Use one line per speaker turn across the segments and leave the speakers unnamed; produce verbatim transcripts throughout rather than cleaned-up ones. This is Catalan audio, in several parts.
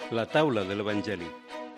La taula de l'Evangeli.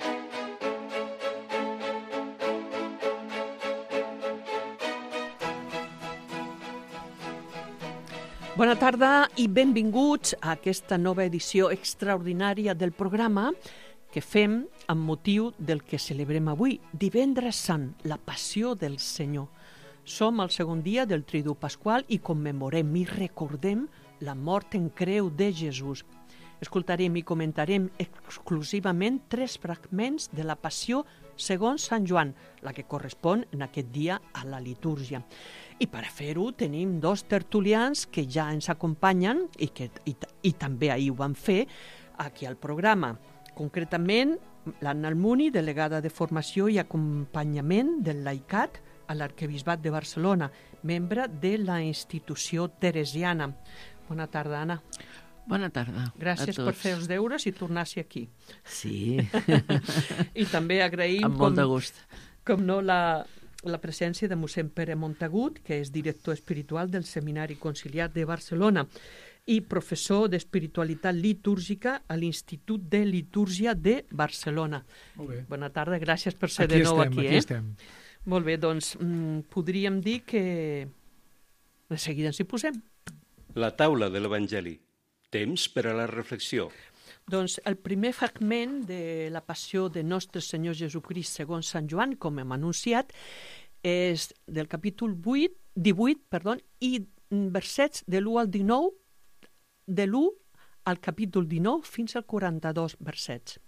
Bona tarda i benvinguts a aquesta nova edició extraordinària del programa que fem amb motiu del que celebrem avui, Divendres Sant, la Passió del Senyor. Som al segon dia del Triduo Pasqual i commemorem i recordem la mort en creu de Jesús. Escoltarem i comentarem exclusivament tres fragments de la Passió segons Sant Joan, la que correspon en aquest dia a la litúrgia. I per a fer-ho tenim dos tertulians que ja ens acompanyen i que i, i també ahir ho van fer aquí al programa. Concretament, l'Anna Almuni, delegada de Formació i Acompanyament del Laicat a l'Arquebisbat de Barcelona, membre de la institució teresiana. Bona tarda, Anna.
Bona tarda.
Gràcies per fer els deures i tornar-s'hi aquí.
Sí.
I també agraïm,
amb molt
com,
de gust.
com no, la, la presència de mossèn Pere Montagut, que és director espiritual del Seminari Conciliar de Barcelona i professor d'espiritualitat litúrgica a l'Institut de Litúrgia de Barcelona.
Molt bé.
Bona tarda, gràcies per ser
aquí
de nou
estem,
aquí.
Aquí
eh?
estem.
Molt bé, doncs mm, podríem dir que de seguida ens hi posem.
La taula de l'Evangeli. Temps per a la reflexió.
Doncs el primer fragment de la Passió de Nostre Senyor Jesucrist segons Sant Joan, com hem anunciat, és del capítol vuit, divuit perdó, i versets de l'u al dinou, de l'u al capítol dinou fins al quaranta-dos versets.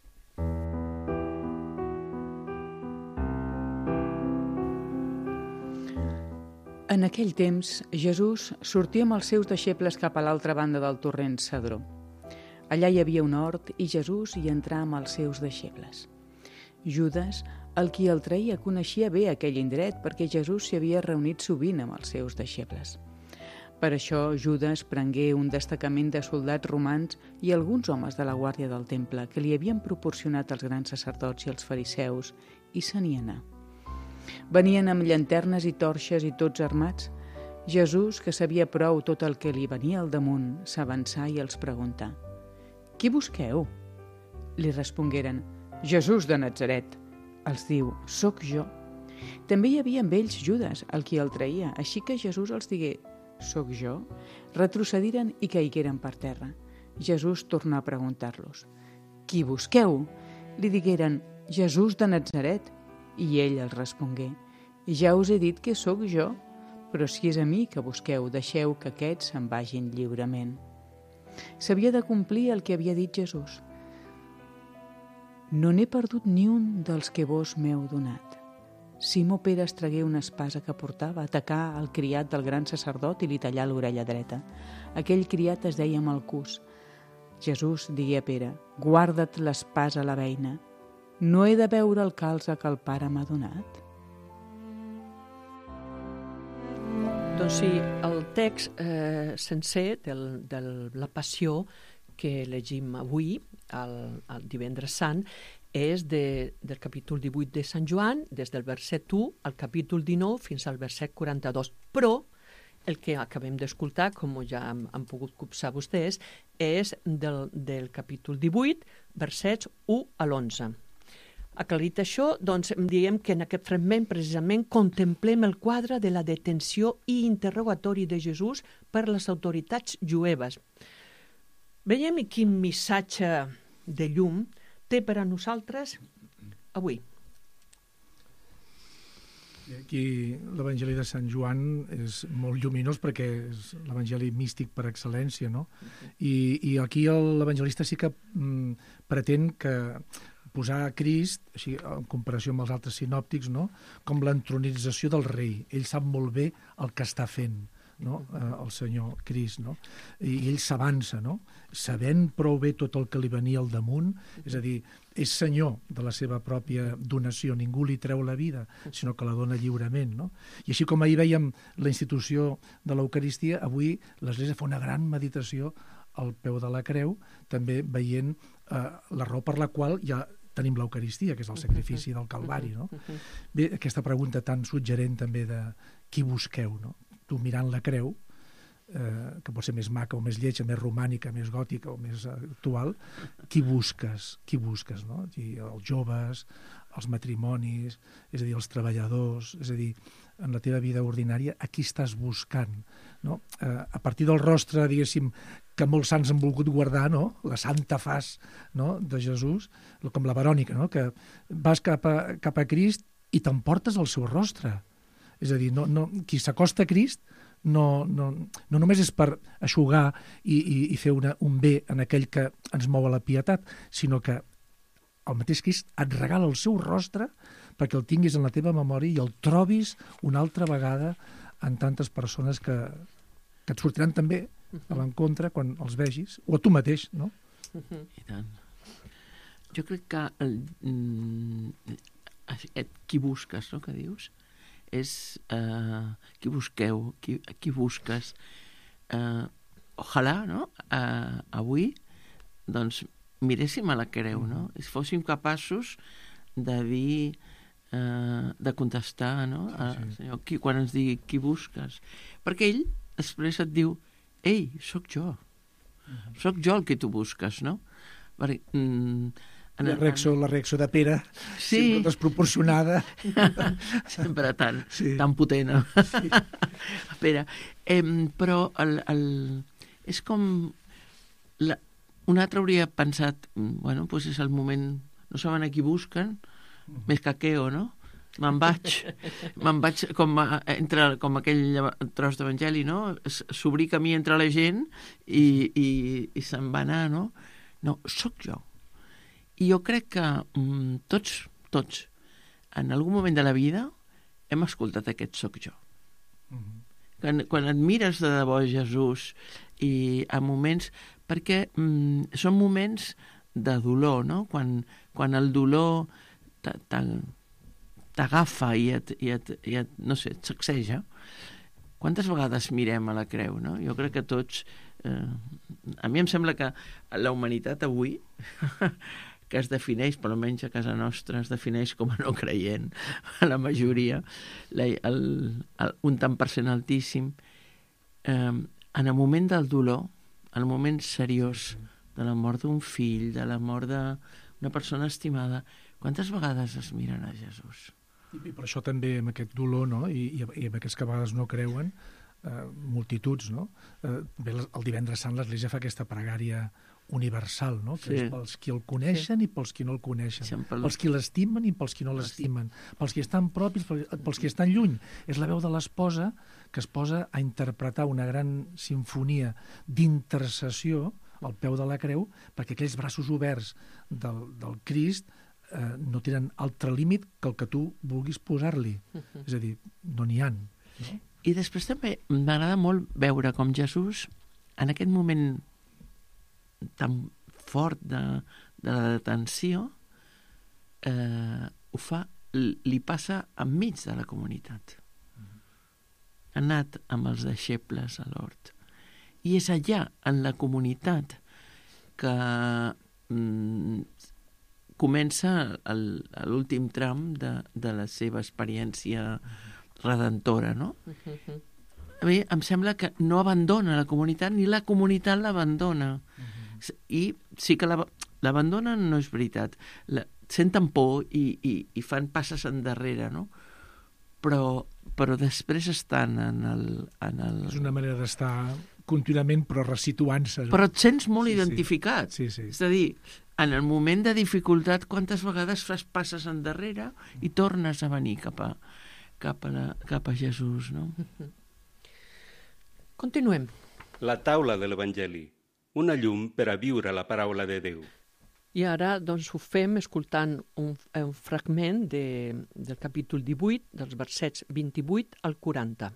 En aquell temps, Jesús sortia amb els seus deixebles cap a l'altra banda del torrent Cedró. Allà hi havia un hort i Jesús hi entrà amb els seus deixebles. Judes, el qui el traïa, coneixia bé aquell indret perquè Jesús s'hi havia reunit sovint amb els seus deixebles. Per això Judes prengué un destacament de soldats romans i alguns homes de la guàrdia del temple que li havien proporcionat els grans sacerdots i els fariseus i se n'hi anà. Venien amb llanternes i torxes i tots armats. Jesús, que sabia prou tot el que li venia al damunt, s'avançà i els preguntà: «Qui busqueu?» Li respongueren: «Jesús de Natzaret». Els diu: «Soc jo». També hi havia amb ells Judes, el qui el traïa, així que Jesús els digué: «Soc jo?» Retrocediren i caigueren per terra. Jesús tornà a preguntar-los: «Qui busqueu?» Li digueren: «Jesús de Natzaret». I ell els respongué: «Ja us he dit que sóc jo, però si és a mi que busqueu, deixeu que aquests se'n vagin lliurement». S'havia de complir el que havia dit Jesús: «No n'he perdut ni un dels que vos m'heu donat». Simó Pere es tragué una espasa que portava, atacà el criat del gran sacerdot i li tallà l'orella dreta. Aquell criat es deia Malcús. Jesús digué a Pere: «Guarda't l'espasa a la beina. No he de veure el calze que el pare m'ha donat?»
Doncs sí, el text eh, sencer de la Passió que llegim avui, al, al Divendres Sant, és de, del capítol divuit de Sant Joan, des del verset u al capítol dinou fins al verset quaranta-dos. Però el que acabem d'escoltar, com ja han, han pogut copsar vostès, és del, del capítol divuit, versets u a l'onze. Aclarit això, doncs diem que en aquest fragment precisament contemplem el quadre de la detenció i interrogatori de Jesús per les autoritats jueves. Veiem quin missatge de llum té per a nosaltres avui.
Aquí l'Evangeli de Sant Joan és molt lluminós perquè és l'Evangeli místic per excel·lència, no? I, i aquí l'evangelista sí que mm, pretén que posar a Crist, així, en comparació amb els altres sinòptics, no? Com l'entronització del rei. Ell sap molt bé el que està fent, no? eh, el Senyor Crist, no? I ell s'avança, no? Sabent prou bé tot el que li venia al damunt, és a dir, és senyor de la seva pròpia donació, ningú li treu la vida, sinó que la dona lliurement, no? I així com ahir veiem la institució de l'Eucaristia, avui l'Església fa una gran meditació al peu de la creu, també veient eh, la raó per la qual hi ha tenim l'Eucaristia, que és el sacrifici del Calvari, no? Bé, aquesta pregunta tan suggerent també de qui busqueu, no? Tu mirant la creu eh, que pot ser més maca o més lletja, més romànica, més gòtica o més actual, qui busques? Qui busques, no? I els joves, els matrimonis, és a dir, els treballadors, és a dir, en la teva vida ordinària, a qui estàs buscant, no? Eh, a partir del rostre, diguéssim, que molts sants han volgut guardar, no? La santa faç, no?, de Jesús, com la Verònica, no?, que vas cap a, cap a Crist i t'emportes el seu rostre. És a dir, no, no, qui s'acosta a Crist no, no, no només és per eixugar i, i, i fer una, un bé en aquell que ens mou a la pietat, sinó que el mateix Crist et regala el seu rostre perquè el tinguis en la teva memòria i el trobis una altra vegada en tantes persones que, que et sortiran també a l'encontre quan els vegis, o a tu mateix, no?
I tant. Jo crec que el, mm, qui busques, no?, que dius, és eh, qui busqueu, qui, qui busques. Eh, ojalà, no?, eh, avui, doncs, miréssim a la creu, no?, si fóssim capaços de dir, eh, de contestar, no?, al
Sí, sí.
Senyor, qui, quan ens digui qui busques. Perquè ell després et diu, ei, sóc jo, sóc jo el que tu busques, no? Perquè, mm, en,
La reacció, la reacció de Pere,
Sí.
sempre desproporcionada.
sempre tan,
Sí.
tan potent. Sí. Espera, eh, però el, el, és com... La, un altre hauria pensat, bueno, doncs és el moment, no saben a qui busquen, més que queo, no? Me'n vaig, me'n vaig com, a, entre, com aquell tros d'evangeli, no? S'obrir camí entre la gent i, i, i se'n va anar, no? No, sóc jo. I jo crec que mm, tots, tots, en algun moment de la vida hem escoltat aquest sóc jo. Quan, quan et mires de debò Jesús i a moments... Perquè mm, són moments de dolor, no? Quan, quan el dolor t'agafa i et, i et, i et, no sé, et sacseja. Quantes vegades mirem a la creu, no? Jo crec que tots... Eh, a mi em sembla que la humanitat avui... que es defineix, per almenys a casa nostra, es defineix com a no creient, a la majoria, la, el, el, un tant per cent altíssim, eh, en el moment del dolor, en el moment seriós de la mort d'un fill, de la mort d'una persona estimada, quantes vegades es miren a Jesús?
I per això també amb aquest dolor, no?, i, i, i amb aquests que a vegades no creuen, eh, multituds, no? Eh, bé, el divendres sant l'Església fa aquesta pregària universal, no?, que
Sí.
és pels qui el coneixen i pels qui no el coneixen,
Sempre...
pels qui l'estimen i pels qui no l'estimen, pels qui estan propis, pels qui estan lluny. És la veu de l'esposa que es posa a interpretar una gran sinfonia d'intercessió al peu de la creu, perquè aquells braços oberts del, del Crist eh, no tenen altre límit que el que tu vulguis posar-li. És a dir, no n'hi ha. No?
I després també m'agrada molt veure com Jesús, en aquest moment tan fort de, de la detenció, eh, ho fa, li passa enmig de la comunitat. Ha anat amb els deixebles a l'hort. I és allà, en la comunitat, que mm, comença el, l'últim tram de, de la seva experiència redentora, no? A mi em sembla que no abandona la comunitat, ni la comunitat l'abandona. I sí que l'abandonen, no és veritat. La, senten por i, i, i fan passes endarrere, no? Però, però després estan en el, en el...
És una manera d'estar contínuament però resituant-se.
Però et sents molt
Sí, sí.
identificat.
Sí, sí.
És a dir, en el moment de dificultat, quantes vegades fas passes endarrere i tornes a venir cap a, cap a, la, cap a Jesús, no?
Continuem.
La taula de l'Evangeli, una llum per a viure la paraula de Déu.
I ara doncs, ho fem escoltant un, un fragment de, del capítol divuit, dels versets vint-i-vuit al quaranta.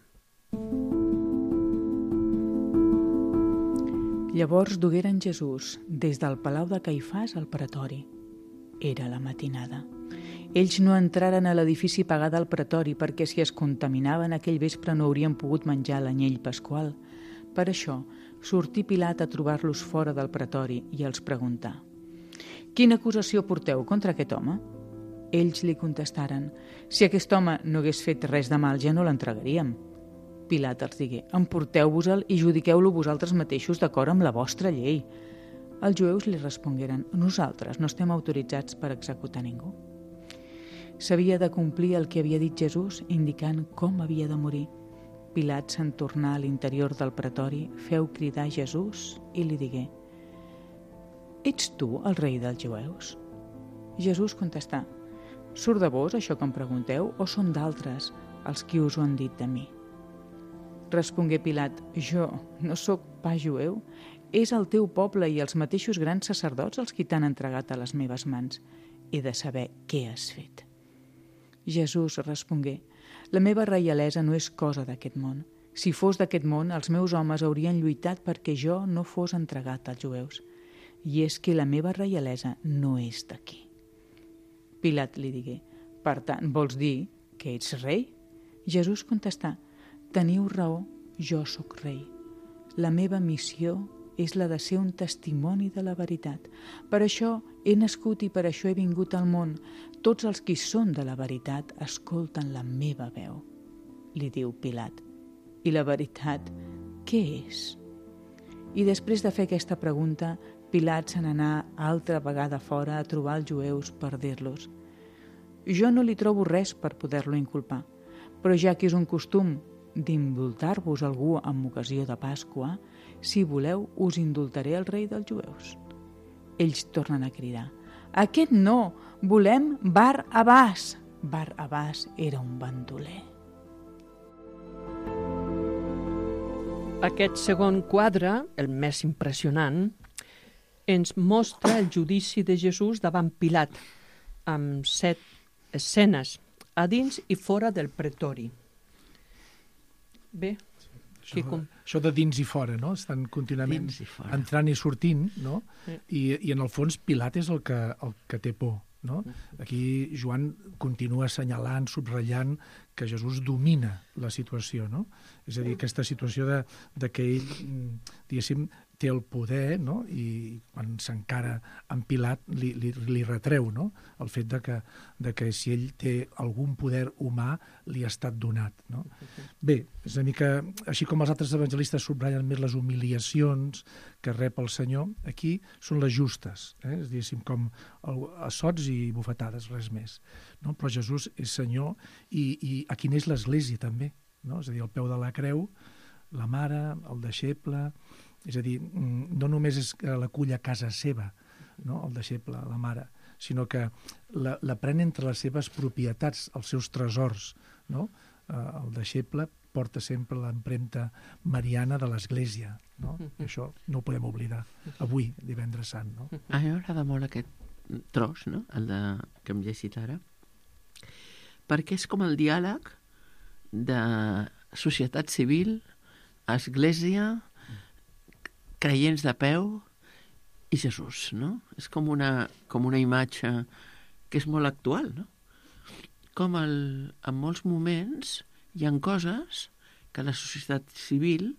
Llavors dugueren Jesús des del palau de Caifàs al pretori. Era la matinada. Ells no entraren a l'edifici pagat al pretori perquè si es contaminaven aquell vespre no haurien pogut menjar l'anyell pasqual. Per això, sortí Pilat a trobar-los fora del pretori i els preguntà: «Quina acusació porteu contra aquest home?» Ells li contestaren: «Si aquest home no hagués fet res de mal, ja no l'entregaríem». Pilat els digué: emporteu-vos-el i judiqueu-lo vosaltres mateixos d'acord amb la vostra llei. Els jueus li respongueren: nosaltres no estem autoritzats per executar ningú. S'havia de complir el que havia dit Jesús, indicant com havia de morir. Pilat se'n tornà a l'interior del pretori, feu cridar Jesús i li digué: ets tu el rei dels jueus? Jesús contestà: surt de vos això que em pregunteu o són d'altres els qui us ho han dit de mi? Respongué Pilat: jo no sóc pas jueu, és el teu poble i els mateixos grans sacerdots els qui t'han entregat a les meves mans. He de saber què has fet. Jesús respongué: la meva reialesa no és cosa d'aquest món. Si fos d'aquest món, els meus homes haurien lluitat perquè jo no fos entregat als jueus. I és que la meva reialesa no és d'aquí. Pilat li digué: per tant, vols dir que ets rei? Jesús contestà: teniu raó, jo sóc rei. La meva missió és la de ser un testimoni de la veritat. Per això he nascut i per això he vingut al món. Tots els qui són de la veritat escolten la meva veu. Li diu Pilat: i la veritat què és? I després de fer aquesta pregunta, Pilat se n'anà altra vegada fora a trobar els jueus per dir-los: jo no li trobo res per poder-lo inculpar, però ja que és un costum d'indultar-vos algú en ocasió de Pasqua, si voleu us indultaré el rei dels jueus. Ells tornen a cridar: aquest no, volem Bar-Abàs. Bar-Abàs era un bandoler.
Aquest segon quadre, el més impressionant, ens mostra el judici de Jesús davant Pilat, amb set escenes, a dins i fora del pretori. Bé,
Això,
com...
això de dins i fora, no? Estan contínuament
Dins i fora.
entrant i sortint, no?
Sí.
I, I en el fons Pilat és el que, el que té por, no? Aquí Joan continua assenyalant, subratllant que Jesús domina la situació, no? És a dir, aquesta situació de, de que ell, diguéssim, té el poder, no? I quan s'encara amb Pilat li, li, li retreu, no? El fet de que, de que si ell té algun poder humà li ha estat donat, no? Bé, és una mica, així com els altres evangelistes subratllen més les humiliacions que rep el Senyor, aquí són les justes, eh? És diguéssim com el, assots i bufetades, res més, no? Però Jesús és Senyor i, i aquí n'és l'Església també, no? És a dir, al peu de la creu, la mare, el deixeble. És a dir, no només és que l'acull a casa seva, no? El deixeble, la mare, sinó que la, la pren entre les seves propietats, els seus tresors, no? Eh, el deixeble porta sempre l'empremta mariana de l'Església, no? I això no ho podem oblidar avui, divendres sant, no?
A mi m'agrada molt aquest tros, no? El de, que hem llegit ara, perquè és com el diàleg de societat civil, església, creients de peu i Jesús, no? És com una, com una imatge que és molt actual, no? Com el, en molts moments hi ha coses que la societat civil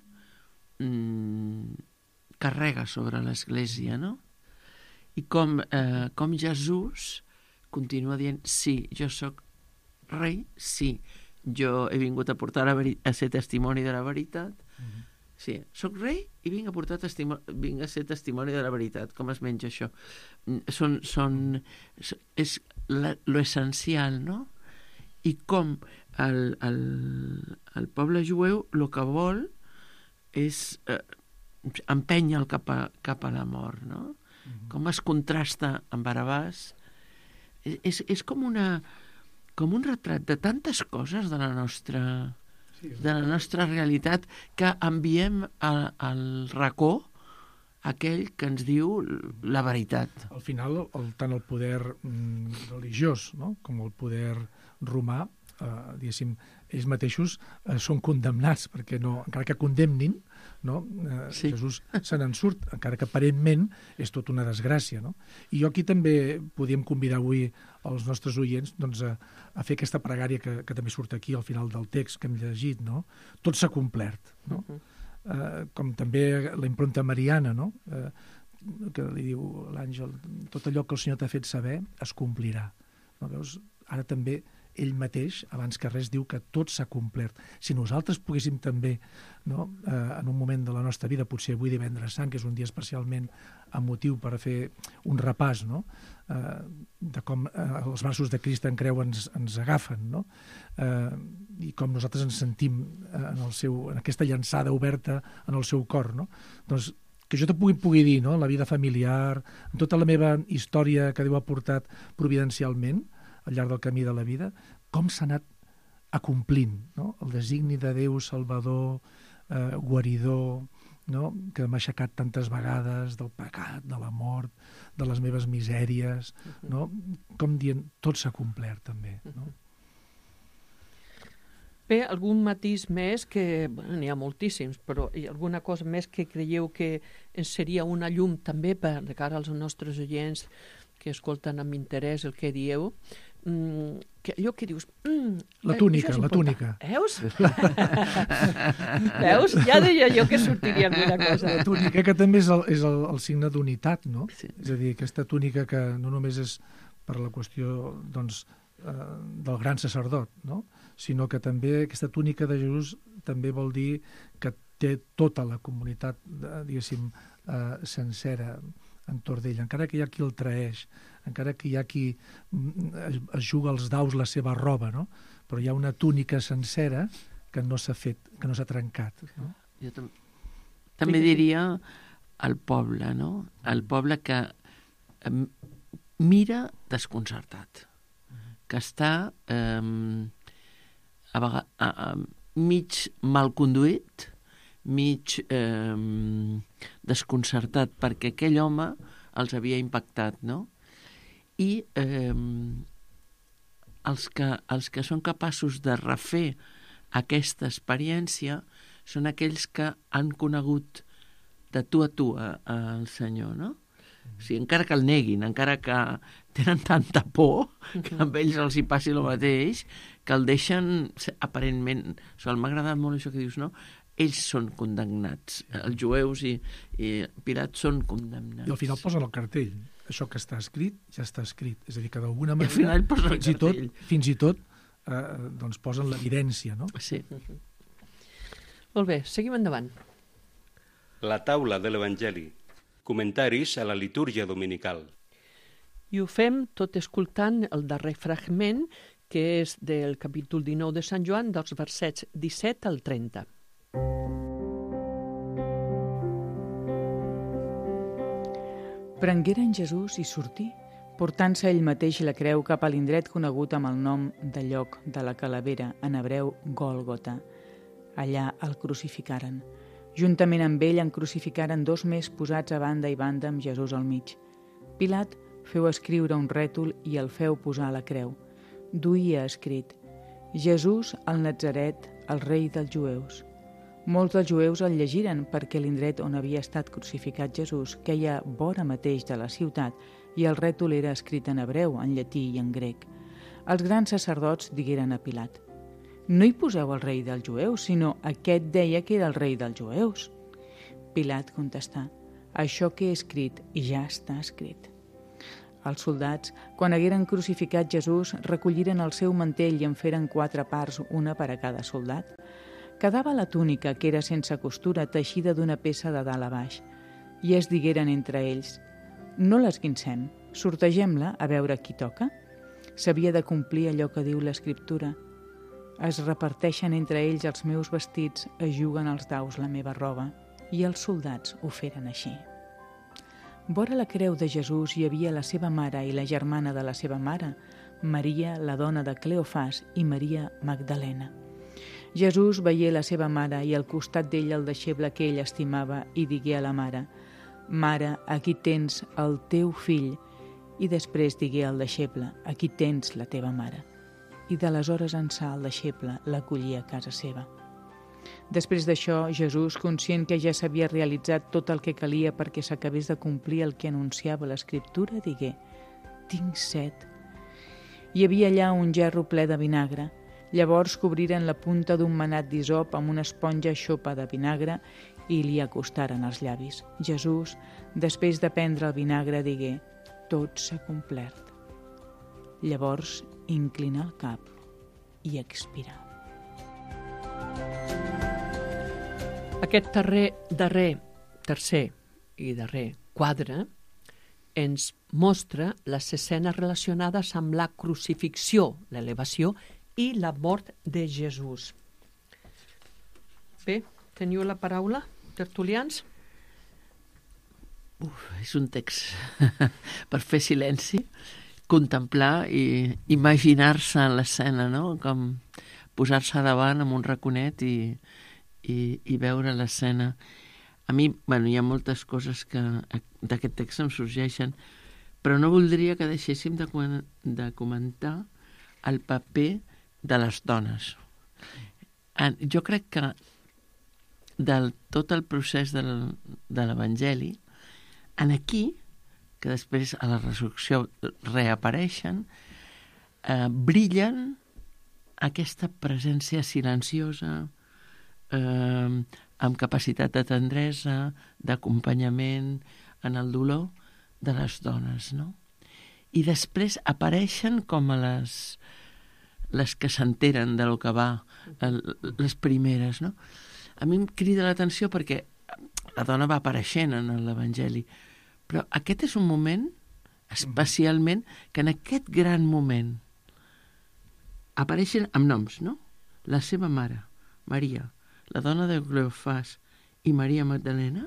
mmm, carrega sobre l'Església, no? I com, eh, com Jesús continua dient: sí, jo sóc rei, sí, jo he vingut a portar la veri- a ser testimoni de la veritat. Mm-hmm. Sí, soc rei i vinc a portar testimoni, vinc a ser testimoni de la veritat. Com es menja això? Són, són, és la, lo essencial, no? I com el, el, el poble jueu el que vol és eh, empènyer cap a, cap a la mort, no? Mm-hmm. Com es contrasta amb Barabàs. És, és, és com, una, com un retrat de tantes coses de la nostra... de la nostra realitat, que enviem a, al racó aquell que ens diu la veritat.
Al final, el, tant el poder mm, religiós, no? Com el poder romà, eh, diguéssim, ells mateixos eh, són condemnats, perquè no, encara que condemnin, no? Eh,
sí.
Jesús se n'en surt, encara que aparentment és tot una desgràcia, no? I jo aquí també podíem convidar avui els nostres oients, doncs, a, a fer aquesta pregària que, que també surt aquí al final del text que hem llegit, no? Tot s'ha complert, no? Uh-huh. eh, com també la impronta mariana, no? Eh, que li diu l'àngel: tot allò que el Senyor t'ha fet saber es complirà. No? Veus? Ara també ell mateix, abans que res, diu que tot s'ha complert. Si nosaltres poguéssim també, no, eh, en un moment de la nostra vida, potser avui divendres sant, que és un dia especialment emotiu per fer un repàs, no? eh, de com eh, els braços de Crist en creu ens, ens agafen, no? eh, i com nosaltres ens sentim en, el seu, en aquesta llançada oberta en el seu cor. No? Doncs que jo te pugui, pugui dir, no? La vida familiar, en tota la meva història que Déu ha portat providencialment al llarg del camí de la vida, com s'ha anat acomplint, no? El designi de Déu salvador, eh, guaridor, no? Que m'ha aixecat tantes vegades del pecat, de la mort, de les meves misèries, no? Com dient, tot s'ha complert també, no?
Bé, algun matís més que, bueno, n'hi ha moltíssims, però hi ha alguna cosa més que creieu que ens seria una llum també per de cara als nostres oients que escolten amb interès el que dieu, mm, que allò que dius... Mm,
la túnica, la túnica.
Veus? Veus? Ja deia jo que sortiria alguna cosa.
La túnica que també és el, és el, el signe d'unitat, no?
Sí.
És a dir, aquesta túnica que no només és per la qüestió, doncs, eh, del gran sacerdot, no? Sinó que també aquesta túnica de Jesús també vol dir que té tota la comunitat, diguéssim, eh, sencera entorn d'ell, encara que hi ha qui el traeix, encara que hi ha qui es, es juga als daus la seva roba, no? Però hi ha una túnica sencera que no s'ha fet, que no s'ha trencat, no?
Jo tam també diria el poble, no? El poble que eh, mira desconcertat, que està eh, a vegades, a, a, mig mal conduït, mig eh, desconcertat, perquè aquell home els havia impactat, no? I eh, els, que, els que són capaços de refer aquesta experiència són aquells que han conegut de tu a tu al Senyor, no? O sigui, encara que el neguin, encara que tenen tanta por que amb ells els hi passi el mateix, que el deixen aparentment... O sigui, m'ha agradat molt això que dius, no? Ells són condemnats, els jueus i, i Pilat són condemnats. I
al final posen el cartell. Això que està escrit, ja està escrit. És a dir, que d'alguna manera...
al final posen el
fins
cartell.
I tot, fins i tot eh, doncs posen l'evidència, no?
Sí.
Molt bé, seguim endavant.
La taula de l'Evangeli. Comentaris a la litúrgia dominical.
I ho fem tot escoltant el darrer fragment, que és del capítol dinou de Sant Joan, dels versets disset al trenta.
Prengueren Jesús i sortí, portant-se ell mateix la creu cap a l'indret conegut amb el nom de lloc de la calavera, en hebreu Gòlgota. Allà el crucificaren. Juntament amb ell en crucificaren dos més posats a banda i banda amb Jesús al mig. Pilat feu escriure un rètol i el feu posar a la creu. Duia escrit: Jesús el Natzaret, el rei dels jueus. Molts dels jueus el llegiren perquè l'indret on havia estat crucificat Jesús queia vora mateix de la ciutat i el rètol era escrit en hebreu, en llatí i en grec. Els grans sacerdots digueren a Pilat: no hi poseu el rei dels jueus, sinó aquest deia que era el rei dels jueus. Pilat contestà: això que he escrit ja està escrit. Els soldats, quan hagueren crucificat Jesús, recolliren el seu mantell i en feren quatre parts, una per a cada soldat. Quedava la túnica, que era sense costura, teixida d'una peça de dalt a baix, i es digueren entre ells: no l'esquincem, sortegem-la a veure qui toca. S'havia de complir allò que diu l'Escriptura: es reparteixen entre ells els meus vestits, es juguen els daus la meva roba. I els soldats ho feren així. Vora la creu de Jesús hi havia la seva mare i la germana de la seva mare, Maria, la dona de Cleofàs, i Maria Magdalena. Jesús veié la seva mare i al costat d'ell el deixeble que ell estimava i digué a la mare: mare, aquí tens el teu fill. I després digué al deixeble: aquí tens la teva mare. I d'aleshores ençà el deixeble l'acollí a casa seva. Després d'això, Jesús, conscient que ja s'havia realitzat tot el que calia perquè s'acabés de complir el que anunciava l'Escriptura, digué: tinc set. Hi havia allà un gerro ple de vinagre. Llavors cobriren la punta d'un manat d'hisop amb una esponja xopa de vinagre i li acostaren els llavis. Jesús, després de prendre el vinagre, digué: tot s'ha complert. Llavors inclinà el cap i expirar.
Aquest darrer, darrer, tercer i darrer quadre ens mostra les escenes relacionades amb la crucifixió, l'elevació i la mort de Jesús. Bé, teniu la paraula, tertulians?
Uf, és un text per fer silenci, contemplar i imaginar-se l'escena, no? Com posar-se davant amb un raconet i, i, i veure l'escena. A mi, bueno, hi ha moltes coses que d'aquest text em sorgeixen, però no voldria que deixéssim de, de comentar el paper de les dones. Jo crec que del tot el procés del, de l'Evangeli, en aquí, que després a la resurrecció reapareixen, eh, brillen aquesta presència silenciosa, eh, amb capacitat de tendresa, d'acompanyament en el dolor de les dones, no? I després apareixen com a les, les que s'enteren del que va, les primeres, no? A mi em crida l'atenció perquè la dona va apareixent en l'Evangeli, però aquest és un moment, especialment, que en aquest gran moment apareixen amb noms, no? La seva mare, Maria, la dona de Cleofàs i Maria Magdalena,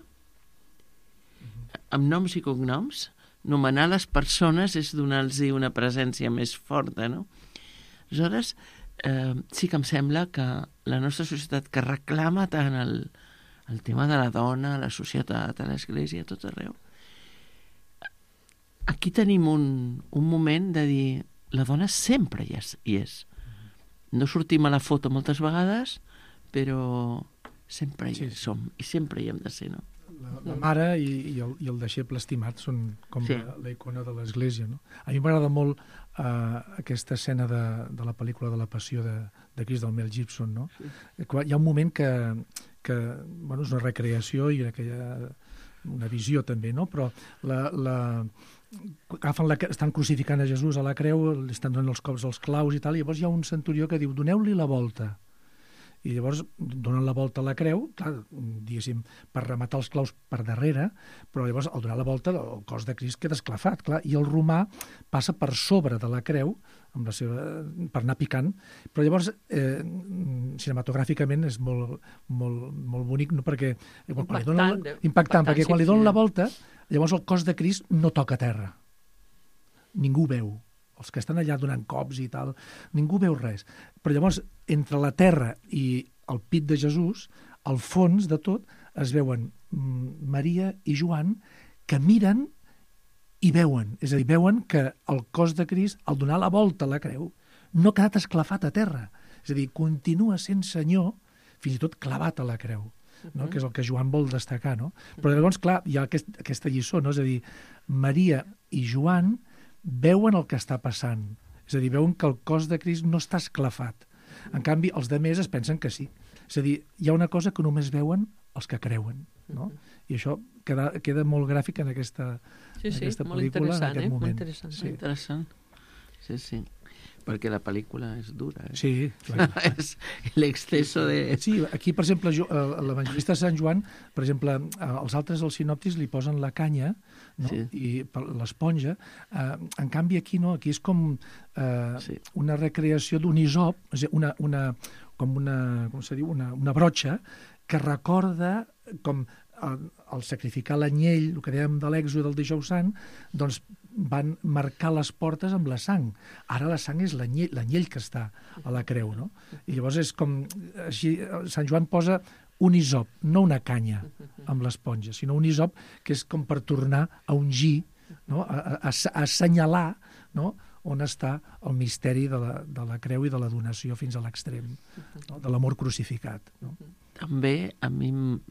amb noms i cognoms. Nomenar les persones és donar-los una presència més forta, no? Aleshores, eh, sí que em sembla que la nostra societat, que reclama tant el, el tema de la dona, a la societat, a l'església, a tot arreu, aquí tenim un, un moment de dir la dona sempre hi és, hi és. No sortim a la foto moltes vegades, però sempre hi sí, sí. som i sempre hi hem de ser, no?
La, la mare i, i, el, i el deixeble estimat són com sí. la, la icona de l'Església, no? A mi m'agrada molt uh, aquesta escena de, de la pel·lícula de la Passió de, de Crist del Mel Gibson, no? Sí. Hi ha un moment que, que bueno, és una recreació i aquella, una visió també, no? Però la, la, agafen la, estan crucificant a Jesús a la creu, li estan donant els cops als claus i tal, i llavors hi ha un centurió que diu, doneu-li la volta. I llavors donen la volta a la creu, clar, diguéssim, per rematar els claus per darrere, però llavors al donar la volta el cos de Crist queda esclafat, clar, i el romà passa per sobre de la creu, amb la seva, per anar picant, però llavors eh, cinematogràficament és molt, molt, molt bonic, no? Perquè quan
impactant,
li donen,
de,
impactant, impactant perquè
sí,
quan li donen
sí.
la volta, llavors el cos de Crist no toca terra. Ningú veu. Els que estan allà donant cops i tal, ningú veu res. Però llavors, entre la terra i el pit de Jesús, al fons de tot, es veuen Maria i Joan que miren i veuen. És a dir, veuen que el cos de Crist, al donar la volta a la creu, no ha quedat esclafat a terra. És a dir, continua sent Senyor, fins i tot clavat a la creu, no? Uh-huh. Que és el que Joan vol destacar, no? Però llavors, clar, hi ha aquest, aquesta lliçó, no? És a dir, Maria i Joan veuen el que està passant. És a dir, veuen que el cos de Crist no està esclafat. En canvi, els demés es pensen que sí. És a dir, hi ha una cosa que només veuen els que creuen, no? I això queda, queda molt gràfic en aquesta,
sí, sí,
en aquesta
molt
pel·lícula, en aquest
eh?
moment.
Molt interessant.
Sí. Interessant. Sí, sí. Perquè la pel·lícula és dura. Eh?
Sí, clar.
És l'exceso de...
Sí, aquí, per exemple, l'evangelista de Sant Joan, per exemple, els altres, els sinòptics, li posen la canya, no? Sí. I l'esponja. Uh, en canvi, aquí no, aquí és com uh, sí. una recreació d'un isop, és a dir, una, una, com una, com se diu, una, una brotxa que recorda com al, al sacrificar l'anyell, el que dèiem de l'èxode del dijous sant, doncs van marcar les portes amb la sang. Ara la sang és l'anyell, l'anyell que està a la creu, no? I llavors és com... Així, Sant Joan posa un isop, no una canya amb l'esponja, sinó un isop que és com per tornar a ungir, no? a, a, a assenyalar, no? On està el misteri de la, de la creu i de la donació fins a l'extrem, no? De l'amor crucificat. No?
També a mi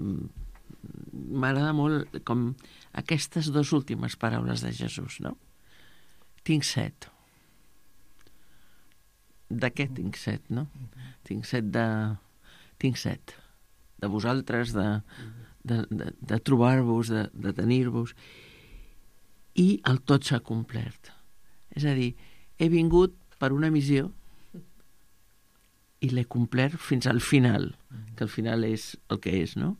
m'agrada molt com aquestes dues últimes paraules de Jesús, no? Tinc set. De què tinc set, no? Tinc set de... Tinc set. De vosaltres, de, de, de, de trobar-vos, de, de tenir-vos. I el tot s'ha complert. És a dir, he vingut per una missió i l'he complert fins al final, que al final és el que és, no?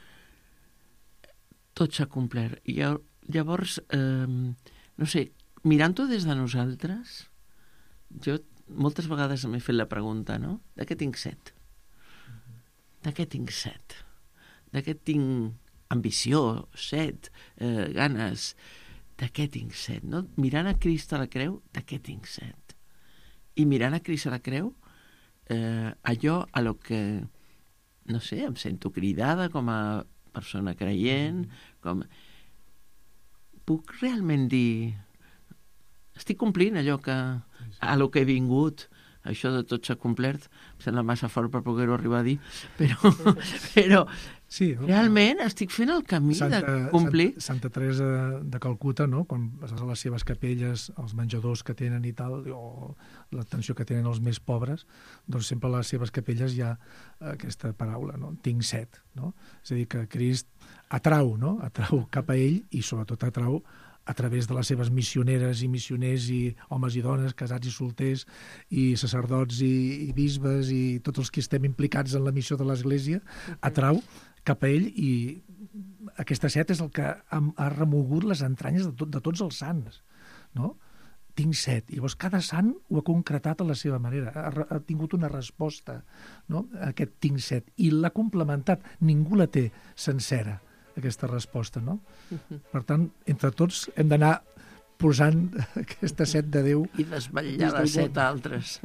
Tot s'ha complert. I llavors, eh, no sé, mirant-ho des de nosaltres, jo moltes vegades m'he fet la pregunta, no? De què tinc set? De què tinc set? De què tinc ambició, set, eh, ganes? De què tinc set? No? Mirant a Crist a la creu, de què tinc set? I mirant a Crist a la creu, eh, allò a lo que, no sé, em sento cridada com a persona creient, com... Puc realment dir... Estic complint allò que... a lo que he vingut. Això de tot s'ha complert, em sembla massa fort per poder-ho arribar a dir, però, però
sí, no?
Realment estic fent el camí Santa, de complir.
Santa, Santa Teresa de Calcuta, no? Quan vas a les seves capelles, els menjadors que tenen i tal, o l'atenció que tenen els més pobres, doncs sempre a les seves capelles hi ha aquesta paraula, no? Tinc set, no? És a dir, que Crist atrau, no? Atrau cap a ell i sobretot atrau a través de les seves missioneres i missioners i homes i dones, casats i solters, i sacerdots i, i bisbes i tots els que estem implicats en la missió de l'Església, atrau cap a ell, i aquesta set és el que ha, ha remogut les entranyes de, tot, de tots els sants, no? Tinc set. I llavors cada sant ho ha concretat a la seva manera, ha, ha tingut una resposta, no? A aquest tinc set, i l'ha complementat. Ningú la té sencera, aquesta resposta, no? Uh-huh. Per tant, entre tots hem d'anar posant aquesta set de Déu
i desvetllar les set altres.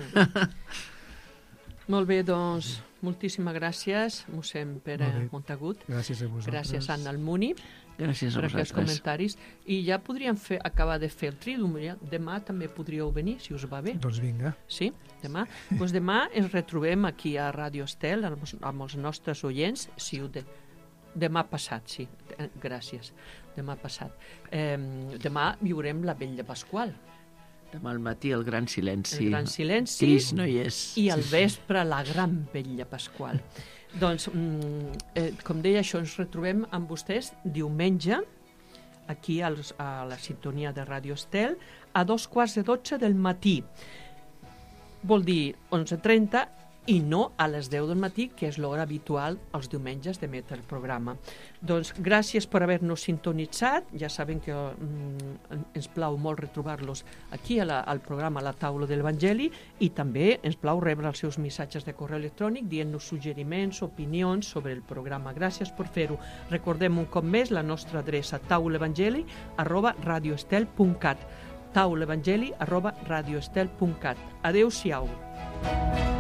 Molt bé, doncs, moltíssimes gràcies, mossèn Pere Montagut.
Gràcies a vosaltres.
Gràcies, Anna Almuni.
Gràcies a
per
vosaltres.
aquests comentaris. I ja podríem fer, acabar de fer el trídum. Demà també podríeu venir, si us va bé.
Doncs vinga.
Sí, demà. Doncs demà ens retrobem aquí a Ràdio Estel amb, amb els nostres oients, si ho de... Demà passat, sí, gràcies. Demà passat. Eh, demà viurem la Vetlla Pasqual.
Demà al matí el gran silenci.
El gran silenci.
Crist no hi és.
I al vespre la gran Vetlla Pasqual. Doncs, eh, com deia, això ens retrobem amb vostès diumenge, aquí als, a la sintonia de Ràdio Estel, a dos quarts de dotze del matí. Vol dir onze trenta, i no a les deu del matí, que és l'hora habitual els diumenges d'emetre el programa. Doncs gràcies per haver-nos sintonitzat. Ja saben que mm, ens plau molt retrobar-los aquí a la, al programa La Taula de l'Evangeli, i també ens plau rebre els seus missatges de correu electrònic dient-nos suggeriments, opinions sobre el programa. Gràcies per fer-ho. Recordem un cop més la nostra adreça taulevangeli arroba radioestel punt cat taulevangeli arroba radioestel punt cat. Adéu-siau.